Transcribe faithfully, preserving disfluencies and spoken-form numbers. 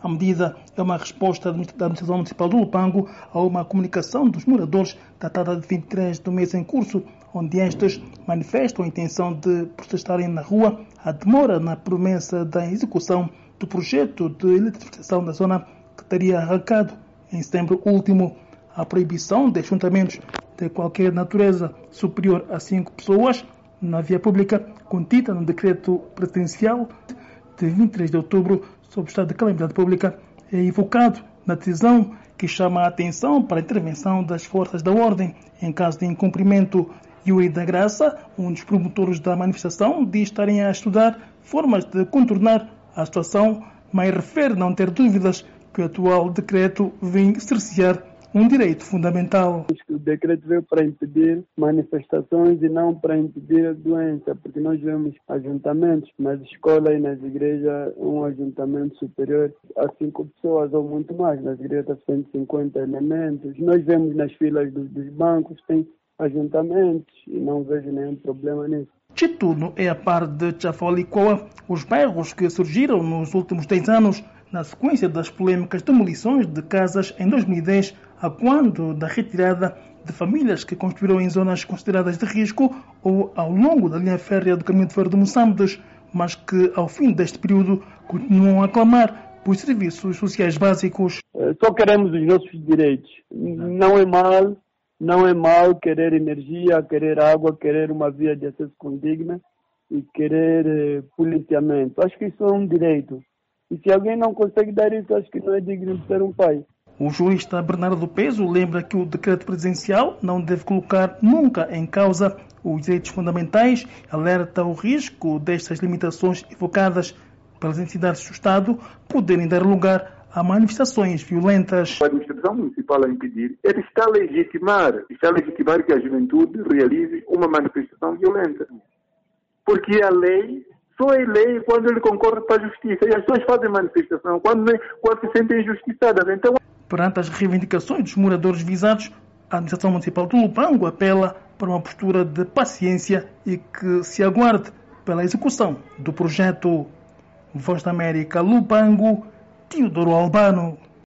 A medida é uma resposta da Administração Municipal do Lupango a uma comunicação dos moradores datada de vinte e três do mês em curso, onde estes manifestam a intenção de protestarem na rua a demora na promessa da execução do projeto de eletrificação da zona que teria arrancado em setembro último. A proibição de ajuntamentos de qualquer natureza superior a cinco pessoas na via pública, contida no decreto presidencial de vinte e três de outubro sobre o estado de calamidade pública, é evocado na decisão que chama a atenção para a intervenção das forças da ordem em caso de incumprimento. Yuri da Graça, um dos promotores da manifestação, diz estarem a estudar formas de contornar a situação, mas refere não ter dúvidas que o atual decreto vem cercear um direito fundamental. O decreto veio para impedir manifestações e não para impedir a doença, porque nós vemos ajuntamentos nas escolas e nas igrejas, um ajuntamento superior a cinco pessoas ou muito mais, nas igrejas cento e cinquenta elementos. Nós vemos nas filas dos, dos bancos, tem ajuntamentos e não vejo nenhum problema nisso. Chituno é a par de Chafolicoa, os bairros que surgiram nos últimos dez anos na sequência das polêmicas demolições de casas em dois mil e dez, a quando da retirada de famílias que construíram em zonas consideradas de risco ou ao longo da linha férrea do Caminho de Ferro de Moçambique, mas que ao fim deste período continuam a clamar por serviços sociais básicos. Só queremos os nossos direitos. Não é mal, não é mal querer energia, querer água, querer uma via de acesso condigna e querer eh, policiamento. Acho que isso é um direito. E se alguém não consegue dar isso, acho que não é digno de ser um pai. O jurista Bernardo Peso lembra que o decreto presidencial não deve colocar nunca em causa os direitos fundamentais, alerta o risco destas limitações evocadas pelas entidades do Estado poderem dar lugar a manifestações violentas. A administração municipal a impedir, ele está a legitimar, está a legitimar que a juventude realize uma manifestação violenta. Porque a lei só é lei quando ele concorre para a justiça. E as pessoas fazem manifestação quando, quando se sentem injustiçadas. Então, perante as reivindicações dos moradores visados, a Administração Municipal do Lupango apela para uma postura de paciência e que se aguarde pela execução do projeto. Voz da América, Lupango, Teodoro Albano.